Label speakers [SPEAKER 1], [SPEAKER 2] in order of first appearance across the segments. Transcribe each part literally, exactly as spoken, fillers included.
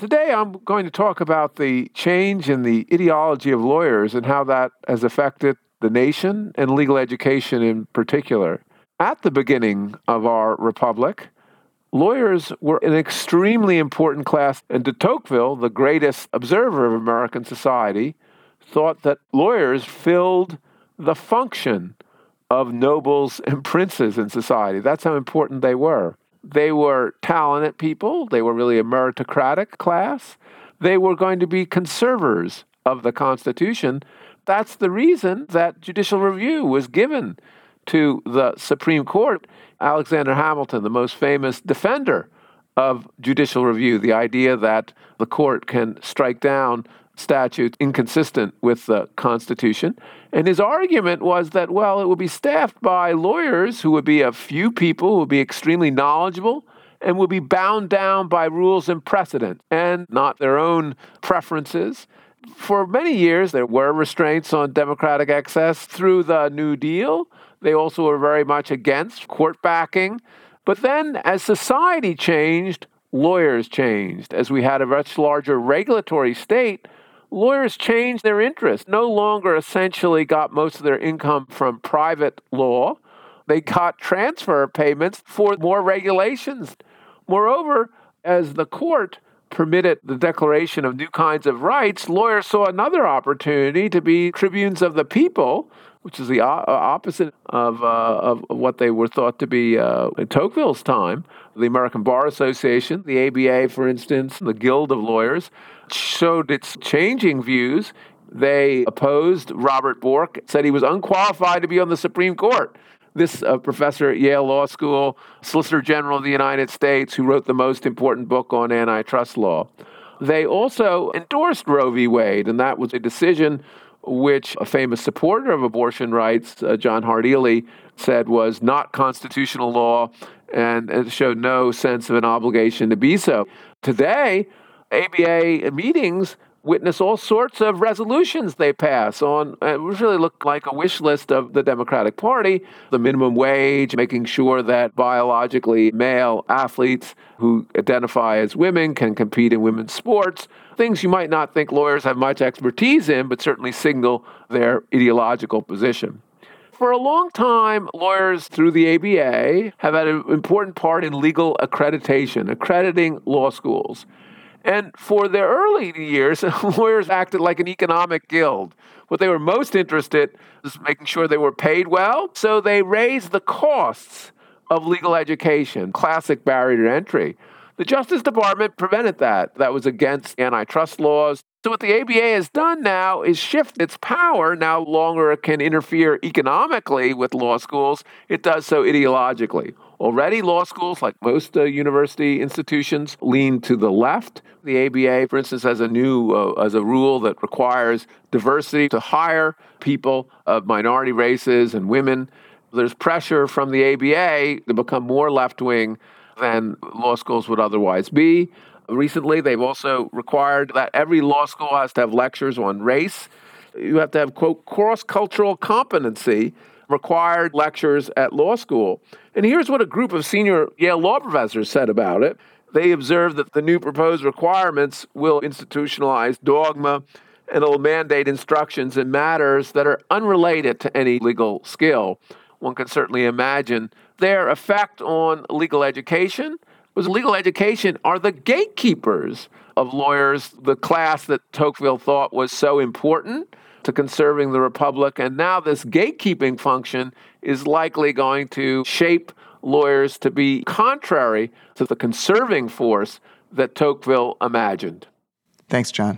[SPEAKER 1] Today, I'm going to talk about the change in the ideology of lawyers and how that has affected the nation and legal education in particular. At the beginning of our republic, lawyers were an extremely important class, and de Tocqueville, the greatest observer of American society, thought that lawyers filled the function of nobles and princes in society. That's how important they were. They were talented people. They were really a meritocratic class. They were going to be conservers of the Constitution. That's the reason that judicial review was given to the Supreme Court. Alexander Hamilton, the most famous defender of judicial review, the idea that the court can strike down statutes inconsistent with the Constitution. And his argument was that, well, it would be staffed by lawyers who would be a few people who would be extremely knowledgeable and would be bound down by rules and precedent and not their own preferences. For many years, there were restraints on democratic access through the New Deal. They also were very much against court backing. But then, as society changed, lawyers changed. As we had a much larger regulatory state, lawyers changed their interest, no longer essentially got most of their income from private law. They got transfer payments for more regulations. Moreover, as the court permitted the declaration of new kinds of rights, lawyers saw another opportunity to be tribunes of the people, which is the o- opposite of, uh, of what they were thought to be uh, in Tocqueville's time. The American Bar Association, the A B A, for instance, the Guild of Lawyers, showed its changing views. They opposed Robert Bork, said he was unqualified to be on the Supreme Court. This uh, professor at Yale Law School, Solicitor General of the United States, who wrote the most important book on antitrust law. They also endorsed Roe v. Wade, and that was a decision which a famous supporter of abortion rights, uh, John Hart Ely, said was not constitutional law and, and showed no sense of an obligation to be so. Today, A B A meetings witness all sorts of resolutions they pass on. It really look like a wish list of the Democratic Party, the minimum wage, making sure that biologically male athletes who identify as women can compete in women's sports, things you might not think lawyers have much expertise in, but certainly signal their ideological position. For a long time, lawyers through the A B A have had an important part in legal accreditation, accrediting law schools. And for their early years, lawyers acted like an economic guild. What they were most interested in was making sure they were paid well, so they raised the costs of legal education, classic barrier to entry. The Justice Department prevented that. That was against antitrust laws. So what the A B A has done now is shift its power. Now longer it can interfere economically with law schools. It does so ideologically. Already, law schools, like most uh, university institutions, lean to the left. The A B A, for instance, has a new uh, as a rule that requires diversity to hire people of minority races and women. There's pressure from the A B A to become more left-wing than law schools would otherwise be. Recently, they've also required that every law school has to have lectures on race. You have to have, quote, cross-cultural competency required lectures at law school. And here's what a group of senior Yale law professors said about it. They observed that the new proposed requirements will institutionalize dogma and it'll mandate instructions in matters that are unrelated to any legal skill. One can certainly imagine their effect on legal education was legal education are the gatekeepers of lawyers, the class that Tocqueville thought was so important to conserving the republic. And now this gatekeeping function is likely going to shape lawyers to be contrary to the conserving force that Tocqueville imagined.
[SPEAKER 2] Thanks, John.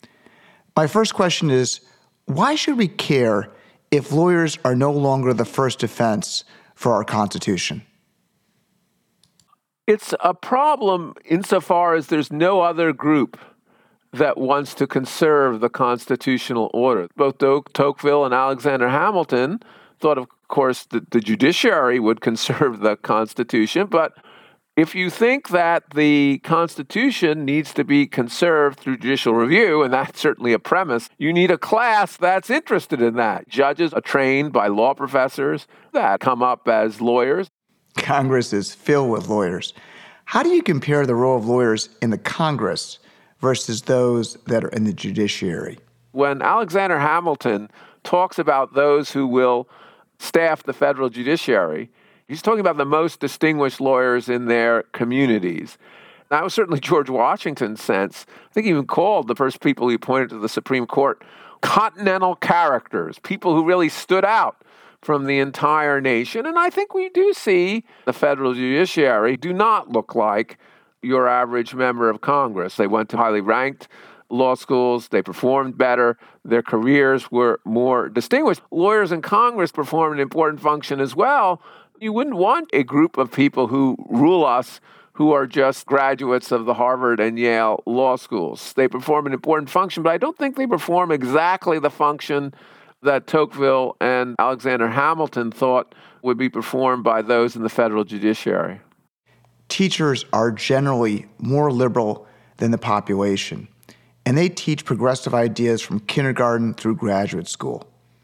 [SPEAKER 2] My first question is, why should we care if lawyers are no longer the first defense for our Constitution?
[SPEAKER 1] It's a problem insofar as there's no other group that wants to conserve the constitutional order. Both Tocqueville and Alexander Hamilton thought, of course, that the judiciary would conserve the Constitution, but if you think that the Constitution needs to be conserved through judicial review, and that's certainly a premise, you need a class that's interested in that. Judges are trained by law professors that come up as lawyers.
[SPEAKER 2] Congress is filled with lawyers. How do you compare the role of lawyers in the Congress versus those that are in the judiciary?
[SPEAKER 1] When Alexander Hamilton talks about those who will staff the federal judiciary, he's talking about the most distinguished lawyers in their communities. That was certainly George Washington's sense. I think he even called the first people he appointed to the Supreme Court continental characters, people who really stood out from the entire nation. And I think we do see the federal judiciary do not look like your average member of Congress. They went to highly ranked law schools. They performed better. Their careers were more distinguished. Lawyers in Congress perform an important function as well. You wouldn't want a group of people who rule us who are just graduates of the Harvard and Yale law schools. They perform an important function, but I don't think they perform exactly the function that Tocqueville and Alexander Hamilton thought would be performed by those in the federal judiciary.
[SPEAKER 2] Teachers are generally more liberal than the population, and they teach progressive ideas from kindergarten through graduate school.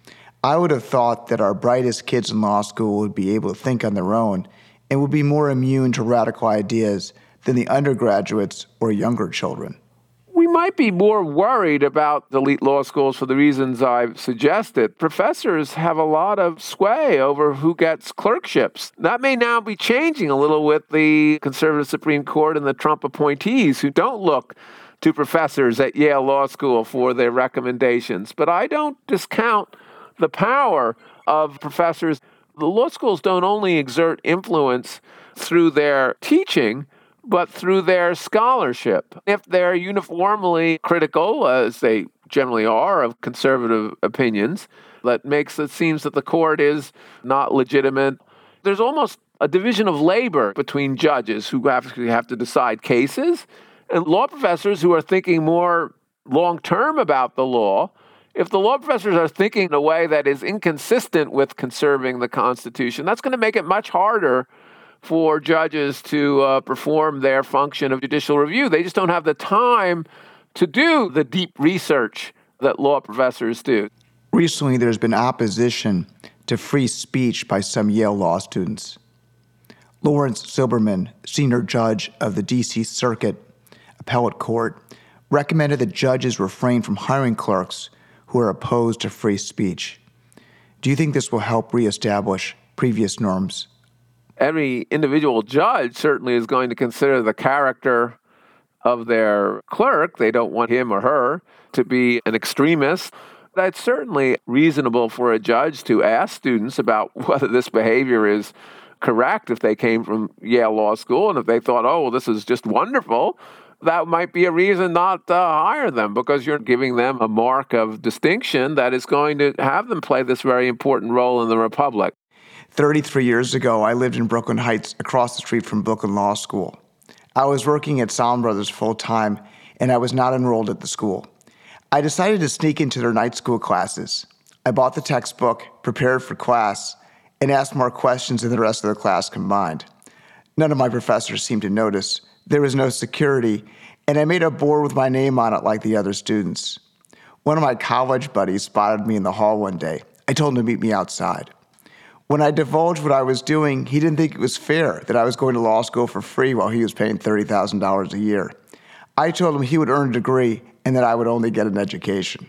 [SPEAKER 2] I would have thought that our brightest kids in law school would be able to think on their own and would be more immune to radical ideas than the undergraduates or younger children.
[SPEAKER 1] We might be more worried about the elite law schools for the reasons I've suggested. Professors have a lot of sway over who gets clerkships. That may now be changing a little with the conservative Supreme Court and the Trump appointees who don't look to professors at Yale Law School for their recommendations. But I don't discount the power of professors. The law schools don't only exert influence through their teaching, but through their scholarship. If they're uniformly critical, as they generally are, of conservative opinions, that makes it seems that the court is not legitimate. There's almost a division of labor between judges who actually have to decide cases and law professors who are thinking more long-term about the law. If the law professors are thinking in a way that is inconsistent with conserving the Constitution, that's going to make it much harder for judges to uh, perform their function of judicial review. They just don't have the time to do the deep research that law professors do.
[SPEAKER 2] Recently, there's been opposition to free speech by some Yale law students. Lawrence Silberman, senior judge of the D C Circuit Appellate Court, recommended that judges refrain from hiring clerks who are opposed to free speech. Do you think this will help reestablish previous norms?
[SPEAKER 1] Every individual judge certainly is going to consider the character of their clerk. They don't want him or her to be an extremist. That's certainly reasonable for a judge to ask students about whether this behavior is correct if they came from Yale Law School. And if they thought, oh, well, this is just wonderful, that might be a reason not to hire them, because you're giving them a mark of distinction that is going to have them play this very important role in the Republic.
[SPEAKER 2] thirty-three years ago, I lived in Brooklyn Heights, across the street from Brooklyn Law School. I was working at Salomon Brothers full-time, and I was not enrolled at the school. I decided to sneak into their night school classes. I bought the textbook, prepared for class, and asked more questions than the rest of the class combined. None of my professors seemed to notice. There was no security, and I made a board with my name on it like the other students. One of my college buddies spotted me in the hall one day. I told him to meet me outside. When I divulged what I was doing, he didn't think it was fair that I was going to law school for free while he was paying thirty thousand dollars a year. I told him he would earn a degree and that I would only get an education.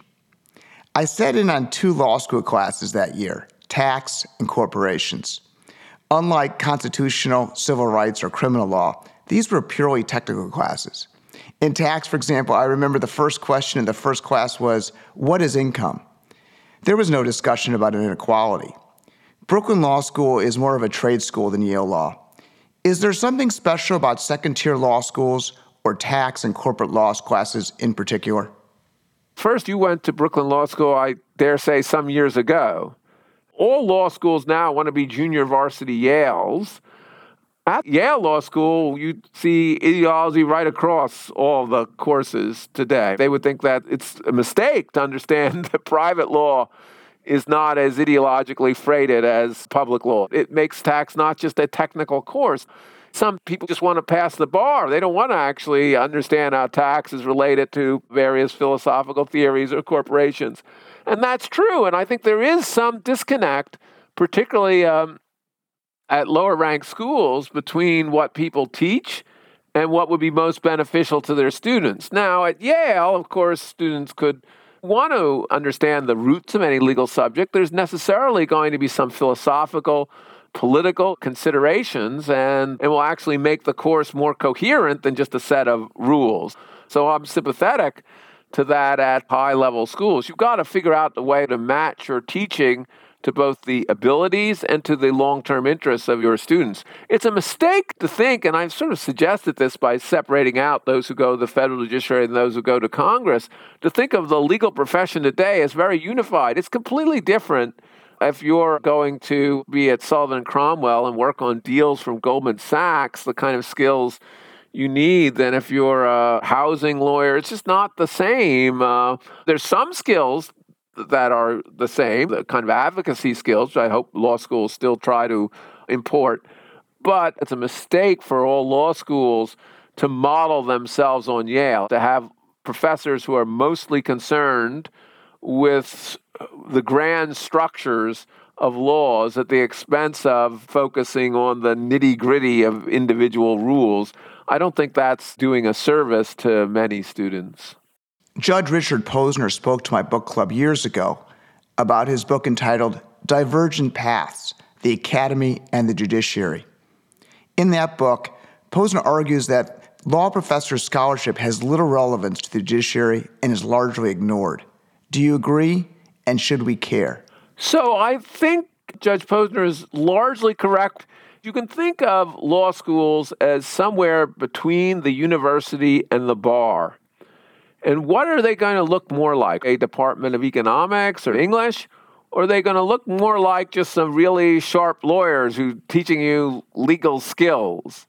[SPEAKER 2] I sat in on two law school classes that year, tax and corporations. Unlike constitutional, civil rights, or criminal law, these were purely technical classes. In tax, for example, I remember the first question in the first class was, what is income? There was no discussion about inequality. Brooklyn Law School is more of a trade school than Yale Law. Is there something special about second-tier law schools or tax and corporate law classes in particular?
[SPEAKER 1] First, you went to Brooklyn Law School, I dare say, some years ago. All law schools now want to be junior varsity Yales. At Yale Law School, you see ideology right across all the courses today. They would think that it's a mistake to understand that private law is not as ideologically freighted as public law. It makes tax not just a technical course. Some people just want to pass the bar. They don't want to actually understand how tax is related to various philosophical theories or corporations. And that's true. And I think there is some disconnect, particularly um, at lower ranked schools, between what people teach and what would be most beneficial to their students. Now, at Yale, of course, students could want to understand the roots of any legal subject. There's necessarily going to be some philosophical, political considerations, and it will actually make the course more coherent than just a set of rules. So I'm sympathetic to that at high-level schools. You've got to figure out the way to match your teaching to both the abilities and to the long-term interests of your students. It's a mistake to think, and I've sort of suggested this by separating out those who go to the federal judiciary and those who go to Congress, to think of the legal profession today as very unified. It's completely different if you're going to be at Sullivan and Cromwell and work on deals from Goldman Sachs, the kind of skills you need, than if you're a housing lawyer. It's just not the same. Uh, there's some skills that are the same, the kind of advocacy skills, which I hope law schools still try to import. But it's a mistake for all law schools to model themselves on Yale, to have professors who are mostly concerned with the grand structures of laws at the expense of focusing on the nitty-gritty of individual rules. I don't think that's doing a service to many students.
[SPEAKER 2] Judge Richard Posner spoke to my book club years ago about his book entitled Divergent Paths, The Academy and the Judiciary. In that book, Posner argues that law professor scholarship has little relevance to the judiciary and is largely ignored. Do you agree, and should we care?
[SPEAKER 1] So I think Judge Posner is largely correct. You can think of law schools as somewhere between the university and the bar. And what are they going to look more like? A department of economics or English? Or are they going to look more like just some really sharp lawyers who are teaching you legal skills?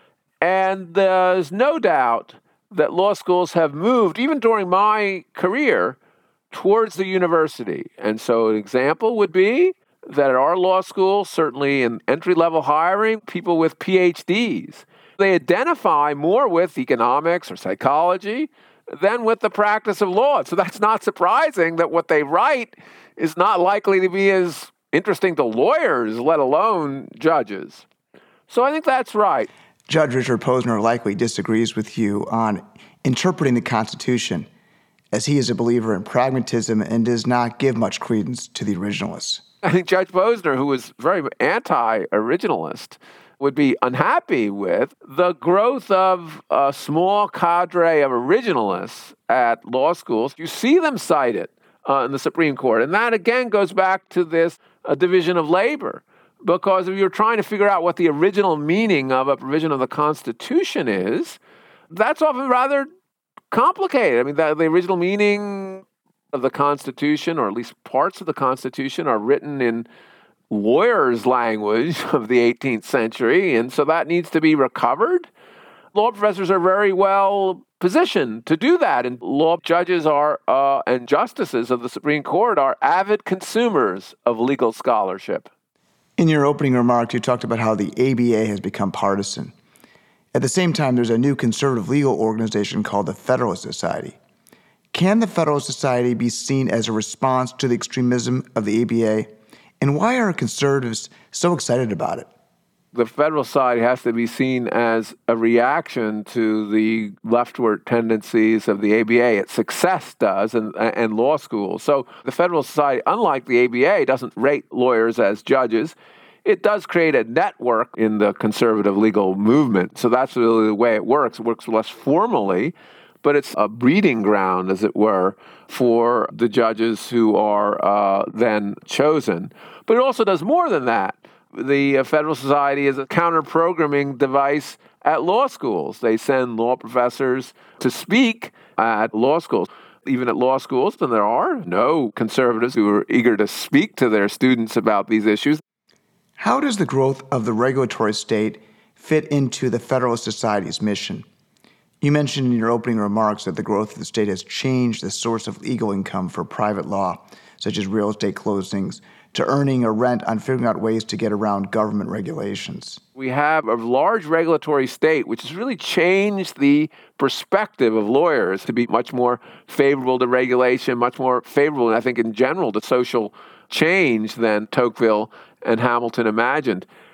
[SPEAKER 1] And there's no doubt that law schools have moved, even during my career, towards the university. And so an example would be that at our law school, certainly in entry-level hiring, people with P H Ds, they identify more with economics or psychology than with the practice of law. So that's not surprising that what they write is not likely to be as interesting to lawyers, let alone judges. So I think that's right.
[SPEAKER 2] Judge Richard Posner likely disagrees with you on interpreting the Constitution, as he is a believer in pragmatism and does not give much credence to the originalists.
[SPEAKER 1] I think Judge Posner, who was very anti-originalist, would be unhappy with the growth of a small cadre of originalists at law schools. You see them cited uh, in the Supreme Court. And that, again, goes back to this uh, division of labor. Because if you're trying to figure out what the original meaning of a provision of the Constitution is, that's often rather complicated. I mean, the, the original meaning of the Constitution, or at least parts of the Constitution, are written in lawyers' language of the eighteenth century, and so that needs to be recovered. Law professors are very well positioned to do that, and law judges are uh, and justices of the Supreme Court are avid consumers of legal scholarship.
[SPEAKER 2] In your opening remarks, you talked about how the A B A has become partisan. At the same time, there's a new conservative legal organization called the Federalist Society. Can the Federalist Society be seen as a response to the extremism of the A B A? And why are conservatives so excited about it?
[SPEAKER 1] The Federalist Society has to be seen as a reaction to the leftward tendencies of the A B A. Its success does, and, and law schools. So the Federalist Society, unlike the A B A, doesn't rate lawyers as judges. It does create a network in the conservative legal movement. So that's really the way it works. It works less formally, but it's a breeding ground, as it were, for the judges who are uh, then chosen. But it also does more than that. The uh, Federalist Society is a counter-programming device at law schools. They send law professors to speak at law schools. Even at law schools, then there are no conservatives who are eager to speak to their students about these issues.
[SPEAKER 2] How does the growth of the regulatory state fit into the Federalist Society's mission? You mentioned in your opening remarks that the growth of the state has changed the source of legal income for private law, such as real estate closings, to earning a rent on figuring out ways to get around government regulations.
[SPEAKER 1] We have a large regulatory state, which has really changed the perspective of lawyers to be much more favorable to regulation, much more favorable, I think, in general, to social change than Tocqueville and Hamilton imagined.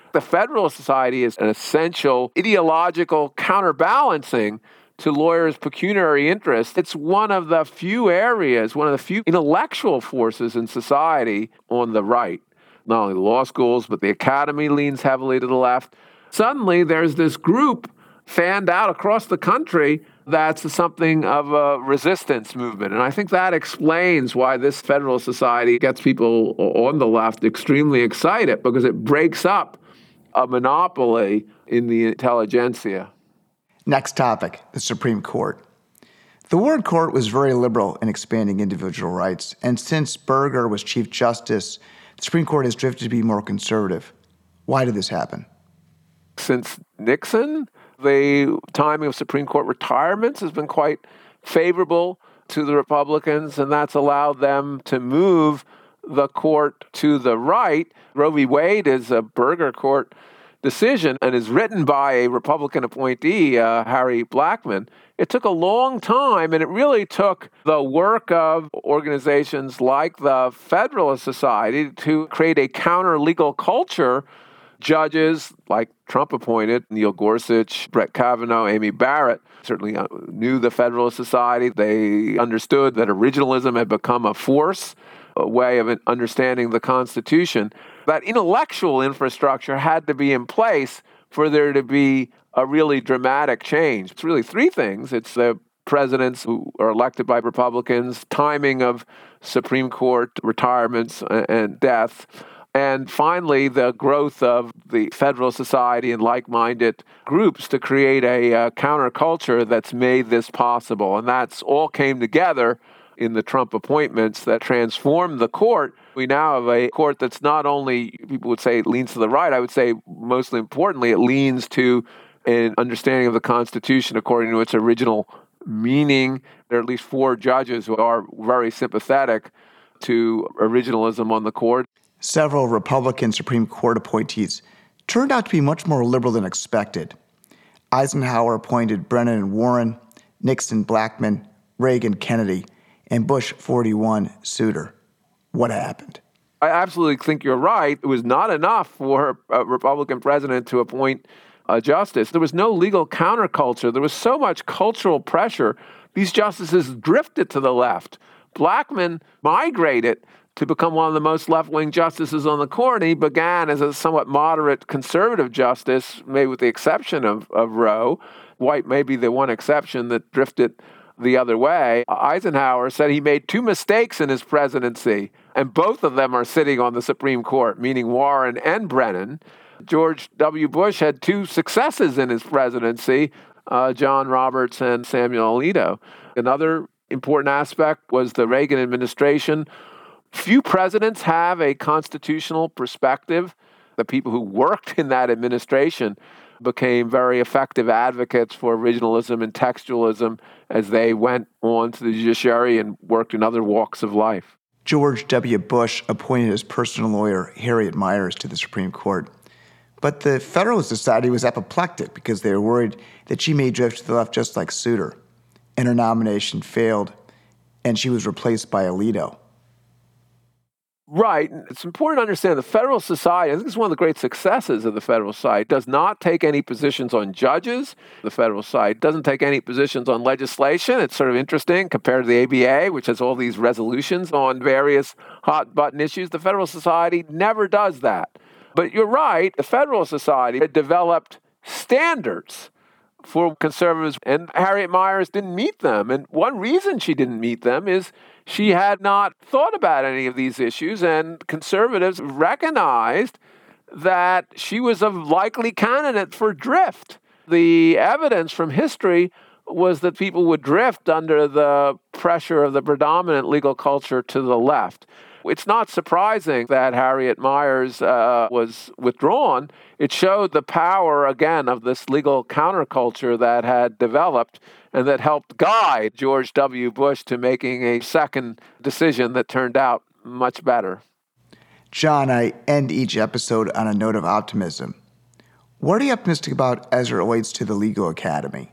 [SPEAKER 1] The Federalist Society is an essential ideological counterbalancing to lawyers' pecuniary interests. It's one of the few areas, one of the few intellectual forces in society on the right. Not only the law schools, but the academy leans heavily to the left. Suddenly, there's this group fanned out across the country that's something of a resistance movement. And I think that explains why this Federalist Society gets people on the left extremely excited, because it breaks up a monopoly in the intelligentsia.
[SPEAKER 2] Next topic, the Supreme Court. The Warren Court was very liberal in expanding individual rights, and since Burger was Chief Justice, the Supreme Court has drifted to be more conservative. Why did this happen?
[SPEAKER 1] Since Nixon, the timing of Supreme Court retirements has been quite favorable to the Republicans, and that's allowed them to move the court to the right. Roe v. Wade is a Burger Court decision and is written by a Republican appointee, uh, Harry Blackmun. It took a long time, and it really took the work of organizations like the Federalist Society to create a counter-legal culture. Judges like Trump appointed, Neil Gorsuch, Brett Kavanaugh, Amy Barrett, certainly knew the Federalist Society. They understood that originalism had become a force, a way of understanding the Constitution. That intellectual infrastructure had to be in place for there to be a really dramatic change. It's really three things. It's the presidents who are elected by Republicans, timing of Supreme Court retirements and deaths, and finally, the growth of the Federalist Society and like-minded groups to create a uh, counterculture that's made this possible. And that's all came together in the Trump appointments that transformed the court. We now have a court that's not only, people would say, it leans to the right. I would say, mostly importantly, it leans to an understanding of the Constitution according to its original meaning. There are at least four judges who are very sympathetic to originalism on the court.
[SPEAKER 2] Several Republican Supreme Court appointees turned out to be much more liberal than expected. Eisenhower appointed Brennan and Warren, Nixon Blackmun, Reagan Kennedy, and Bush forty-one Souter. What happened?
[SPEAKER 1] I absolutely think you're right. It was not enough for a Republican president to appoint a justice. There was no legal counterculture. There was so much cultural pressure. These justices drifted to the left. Blackmun migrated to become one of the most left-wing justices on the court. He began as a somewhat moderate conservative justice, maybe with the exception of, of Roe. White may be the one exception that drifted the other way. Eisenhower said he made two mistakes in his presidency, and both of them are sitting on the Supreme Court, meaning Warren and Brennan. George W. Bush had two successes in his presidency, uh, John Roberts and Samuel Alito. Another important aspect was the Reagan administration. Few presidents have a constitutional perspective. The people who worked in that administration became very effective advocates for originalism and textualism as they went on to the judiciary and worked in other walks of life.
[SPEAKER 2] George W. Bush appointed his personal lawyer, Harriet Miers, to the Supreme Court. But the Federalist Society was apoplectic because they were worried that she may drift to the left just like Souter. And her nomination failed, and she was replaced by Alito.
[SPEAKER 1] Right. It's important to understand the Federalist Society, I think it's one of the great successes of the Federalist Society, does not take any positions on judges. The Federalist Society doesn't take any positions on legislation. It's sort of interesting compared to the A B A, which has all these resolutions on various hot-button issues. The Federalist Society never does that. But you're right, the Federalist Society had developed standards for conservatives, and Harriet Miers didn't meet them. And one reason she didn't meet them is she had not thought about any of these issues, and conservatives recognized that she was a likely candidate for drift. The evidence from history was that people would drift under the pressure of the predominant legal culture to the left. It's not surprising that Harriet Miers uh, was withdrawn. It showed the power, again, of this legal counterculture that had developed and that helped guide George W. Bush to making a second decision that turned out much better.
[SPEAKER 2] John, I end each episode on a note of optimism. What are you optimistic about as it relates to the legal academy?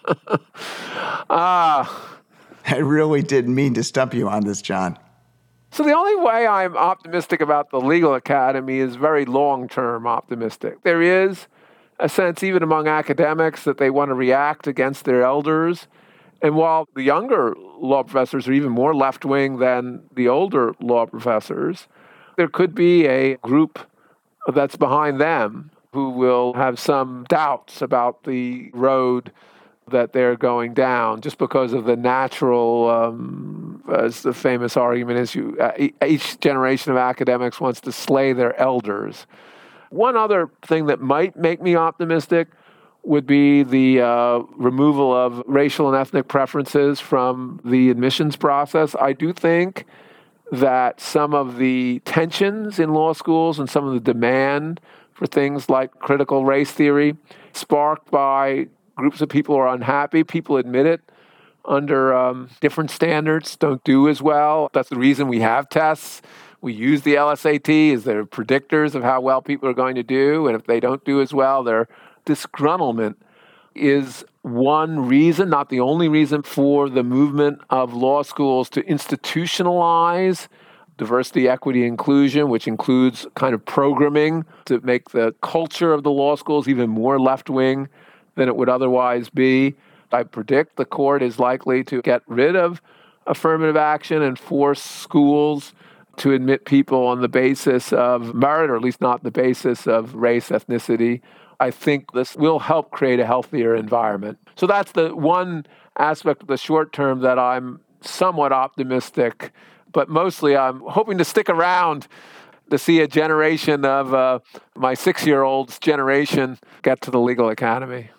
[SPEAKER 1] Ah...
[SPEAKER 2] I really didn't mean to stump you on this, John.
[SPEAKER 1] So the only way I'm optimistic about the legal academy is very long-term optimistic. There is a sense, even among academics, that they want to react against their elders. And while the younger law professors are even more left-wing than the older law professors, there could be a group that's behind them who will have some doubts about the road that they're going down just because of the natural, um, as the famous argument is, you, uh, each generation of academics wants to slay their elders. One other thing that might make me optimistic would be the uh, removal of racial and ethnic preferences from the admissions process. I do think that some of the tensions in law schools and some of the demand for things like critical race theory, sparked by groups of people who are unhappy, people admit it, under um, different standards, don't do as well. That's the reason we have tests. We use the L S A T as they're predictors of how well people are going to do. And if they don't do as well, their disgruntlement is one reason, not the only reason, for the movement of law schools to institutionalize diversity, equity, inclusion, which includes kind of programming to make the culture of the law schools even more left-wing than it would otherwise be. I predict the court is likely to get rid of affirmative action and force schools to admit people on the basis of merit, or at least not the basis of race, ethnicity. I think this will help create a healthier environment. So that's the one aspect of the short term that I'm somewhat optimistic, but mostly I'm hoping to stick around to see a generation of uh, my six-year-old's generation get to the legal academy.